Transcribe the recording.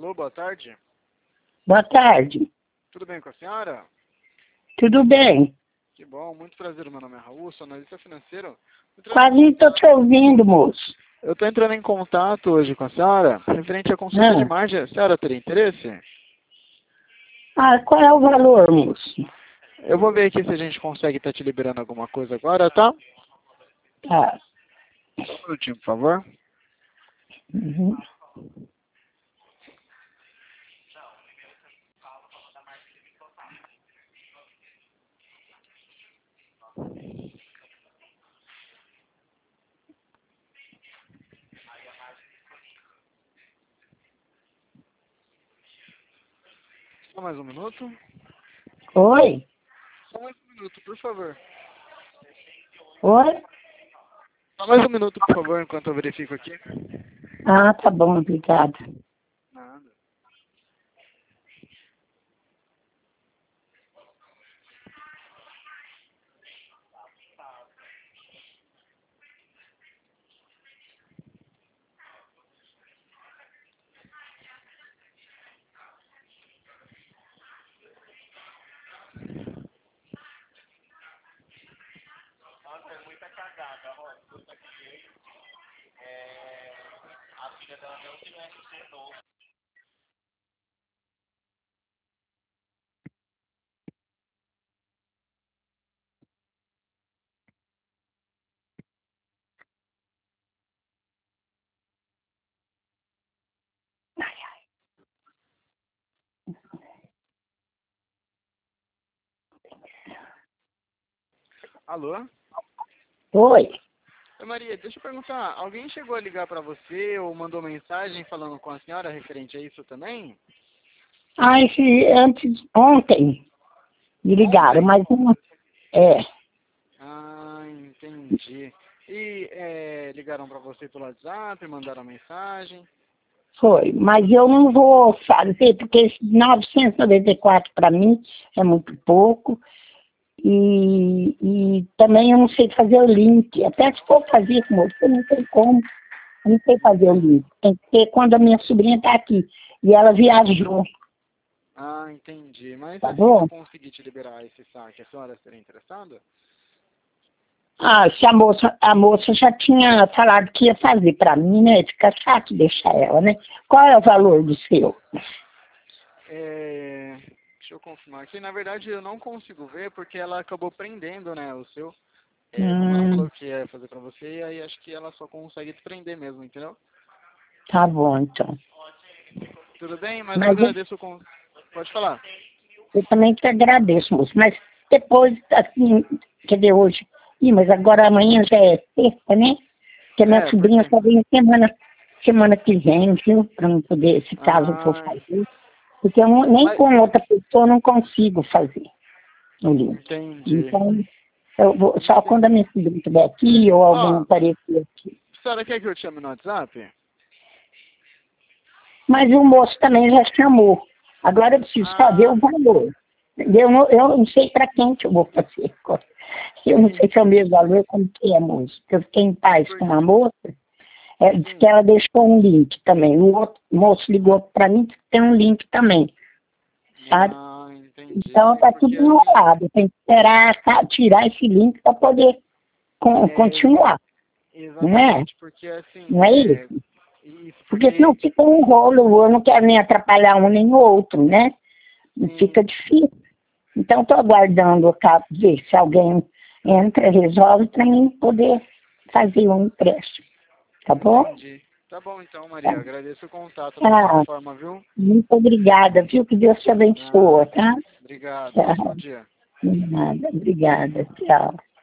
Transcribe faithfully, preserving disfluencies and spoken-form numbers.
Alô, boa tarde. Boa tarde. Tudo bem com a senhora? Tudo bem? Que bom, muito prazer. Meu nome é Raul, sou analista financeiro. Quase não estou te ouvindo, moço. Eu estou entrando em contato hoje com a senhora, referente à consulta Ah. de imagem. A senhora teria interesse? Ah, qual é o valor, moço? Eu vou ver aqui se a gente consegue estar te liberando alguma coisa agora, tá? Tá. Só um minutinho, por favor. Uhum. Só mais um minuto. Oi? Só mais um minuto, por favor. Oi? Só mais um minuto, por favor, enquanto eu verifico aqui. Ah, tá bom, obrigada. Nada. Alô? Oi? Oi, Maria, deixa eu perguntar. Alguém chegou a ligar para você ou mandou mensagem falando com a senhora referente a isso também? Ah, esse, antes, ontem, me ligaram, Ontem? mas não... É, Ah, entendi. E é, ligaram para você pelo WhatsApp, mandaram mensagem? foi. Mas eu não vou fazer, porque esse novecentos e noventa e quatro para mim é muito pouco. E, e também eu não sei fazer o link. Até se for fazer, moço, eu não sei como. Eu não sei fazer o Entendi. link. Tem que ter quando a minha sobrinha está aqui. E ela viajou, Ah, entendi. Mas tá assim que eu bom? conseguir te liberar esse saque, a senhora seria interessada? Ah, se a moça, a moça já tinha falado que ia fazer para mim, né? Fica chato deixar ela, né? Qual é o valor do seu? É, deixa eu confirmar aqui. Na verdade, eu não consigo ver porque ela acabou prendendo, né, o seu. É, como ela Hum, falou que ia fazer pra você, aí acho que ela só consegue te prender mesmo, entendeu? tá bom, então. Tudo bem, mas eu Mas eu, agradeço com... Pode falar. eu também te agradeço, moço. Mas depois, assim, quer dizer, hoje. Ih, mas agora amanhã já é sexta, né? Porque a minha É, sobrinha porque... só vem semana, semana que vem, viu? Para não poder, se caso eu for Ah, fazer. Porque eu não- nem mas... com outra pessoa eu não consigo fazer o link. Entendi. Então, eu vou, só quando a Entendi. minha sobrinha estiver aqui ou alguém Ó, aparecer aqui. a senhora quer que eu te chame no WhatsApp? Mas o moço também já chamou. Agora eu preciso saber o Ah, valor. Eu não, eu não sei para quem que eu vou fazer. Eu não sei se é o entendi. mesmo valor como que é, moço. Eu fiquei em paz Por... com uma moça, ela disse que Sim. ela deixou um link também. O outro moço ligou para mim que tem um link também, sabe? Ah, entendi. Então tá Porque tudo assim... enrolado. Tem que esperar tá, tirar esse link para poder con- É, exa- continuar, não é? exatamente, porque assim... Não é É, isso? isso, Porque senão porque... fica um rolo, eu não quero nem atrapalhar um nem o outro, né? Sim, Fica difícil. Então estou aguardando cá, ver se alguém entra, resolve para mim poder fazer um empréstimo, tá bom? entendi. Tá bom então, Tá. Maria. Agradeço o contato da mesma Ah, forma, viu? muito obrigada, viu? Que Deus te abençoe, Nada. tá? Obrigado. Tchau. Ótimo dia. De nada, obrigada, tchau.